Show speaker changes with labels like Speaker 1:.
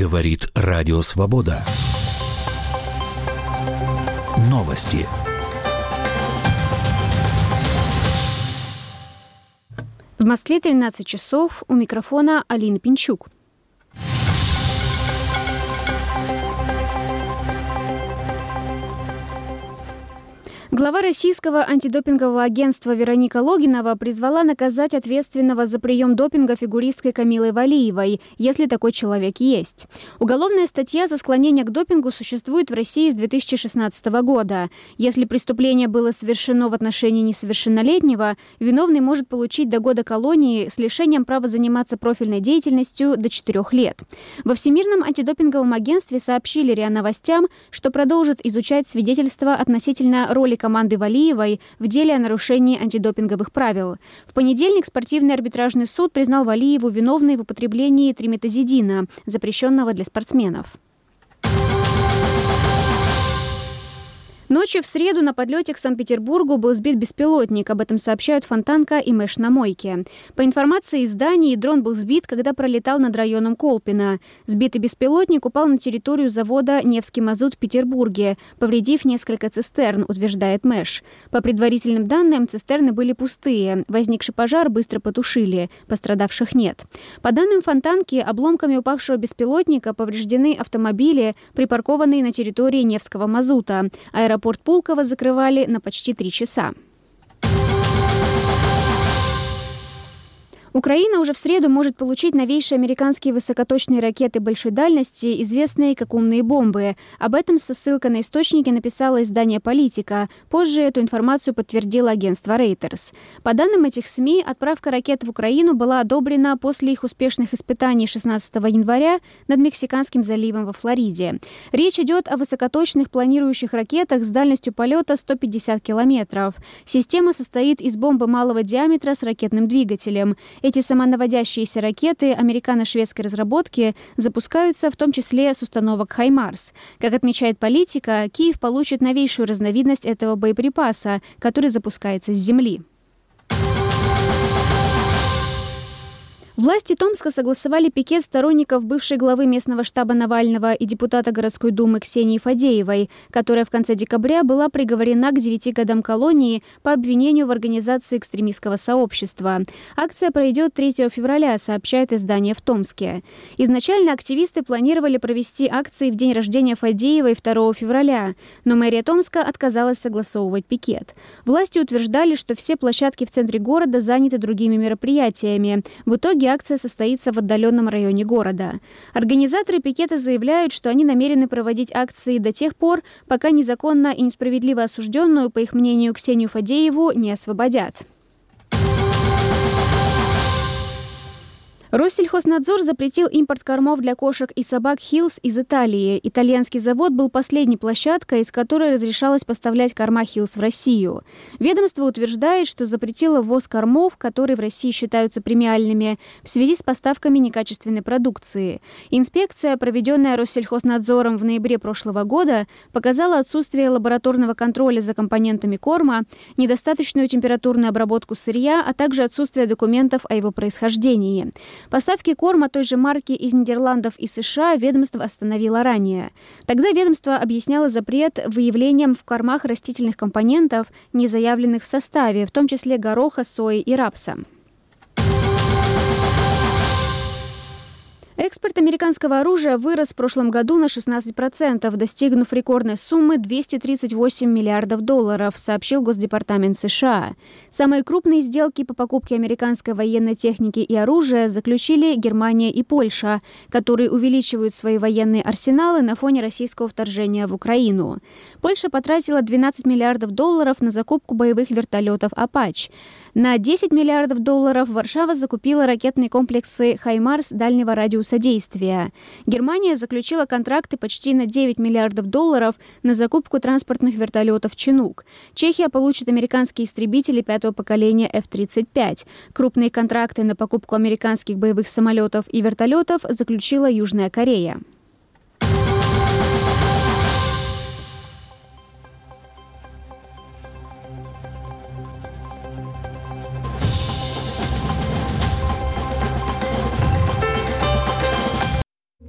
Speaker 1: Говорит Радио Свобода. Новости.
Speaker 2: В Москве 13 часов. У микрофона Алина Пинчук. Глава российского антидопингового агентства Вероника Логинова призвала наказать ответственного за прием допинга фигуристкой Камилой Валиевой, если такой человек есть. Уголовная статья за склонение к допингу существует в России с 2016 года. Если преступление было совершено в отношении несовершеннолетнего, виновный может получить до года колонии с лишением права заниматься профильной деятельностью до 4 лет. Во Всемирном антидопинговом агентстве сообщили РИА Новостям, что продолжат изучать свидетельства относительно роли команды Валиевой в деле о нарушении антидопинговых правил. В понедельник спортивный арбитражный суд признал Валиеву виновной в употреблении триметазидина, запрещенного для спортсменов. Ночью в среду на подлете к Санкт-Петербургу был сбит беспилотник. Об этом сообщают Фонтанка и Мэш на Мойке. По информации изданий, дрон был сбит, когда пролетал над районом Колпино. Сбитый беспилотник упал на территорию завода «Невский мазут» в Петербурге, повредив несколько цистерн, утверждает Мэш. По предварительным данным, цистерны были пустые. Возникший пожар быстро потушили. Пострадавших нет. По данным Фонтанки, обломками упавшего беспилотника повреждены автомобили, припаркованные на территории Невского мазута. Аэропорт Пулково закрывали на почти 3 часа. Украина уже в среду может получить новейшие американские высокоточные ракеты большой дальности, известные как «умные бомбы». Об этом со ссылкой на источники написало издание «Политика». Позже эту информацию подтвердило агентство Reuters. По данным этих СМИ, отправка ракет в Украину была одобрена после их успешных испытаний 16 января над Мексиканским заливом во Флориде. Речь идет о высокоточных планирующих ракетах с дальностью полета 150 километров. Система состоит из бомбы малого диаметра с ракетным двигателем. Эти самонаводящиеся ракеты американо-шведской разработки запускаются в том числе с установок «Хаймарс». Как отмечает «Политика», Киев получит новейшую разновидность этого боеприпаса, который запускается с земли. Власти Томска согласовали пикет сторонников бывшей главы местного штаба Навального и депутата городской думы Ксении Фадеевой, которая в конце декабря была приговорена к 9 годам колонии по обвинению в организации экстремистского сообщества. Акция пройдет 3 февраля, сообщает издание в Томске. Изначально активисты планировали провести акции в день рождения Фадеевой 2 февраля, но мэрия Томска отказалась согласовывать пикет. Власти утверждали, что все площадки в центре города заняты другими мероприятиями. В итоге акция состоится в отдаленном районе города. Организаторы пикета заявляют, что они намерены проводить акции до тех пор, пока незаконно и несправедливо осужденную, по их мнению, Ксению Фадееву не освободят. Россельхознадзор запретил импорт кормов для кошек и собак Hill's из Италии. Итальянский завод был последней площадкой, из которой разрешалось поставлять корма Hill's в Россию. Ведомство утверждает, что запретило ввоз кормов, которые в России считаются премиальными, в связи с поставками некачественной продукции. Инспекция, проведенная Россельхознадзором в ноябре прошлого года, показала отсутствие лабораторного контроля за компонентами корма, недостаточную температурную обработку сырья, а также отсутствие документов о его происхождении. Поставки корма той же марки из Нидерландов и США ведомство остановило ранее. Тогда ведомство объясняло запрет выявлением в кормах растительных компонентов, не заявленных в составе, в том числе гороха, сои и рапса. Экспорт американского оружия вырос в прошлом году на 16%, достигнув рекордной суммы $238 миллиардов, сообщил Госдепартамент США. Самые крупные сделки по покупке американской военной техники и оружия заключили Германия и Польша, которые увеличивают свои военные арсеналы на фоне российского вторжения в Украину. Польша потратила $12 миллиардов на закупку боевых вертолетов «Апач». На $10 миллиардов Варшава закупила ракетные комплексы «Хаймарс» дальнего радиуса действия. Германия заключила контракты почти на $9 миллиардов на закупку транспортных вертолетов «Чинук». Чехия получит американские истребители 5-го поколения F-35. Крупные контракты на покупку американских боевых самолетов и вертолетов заключила Южная Корея.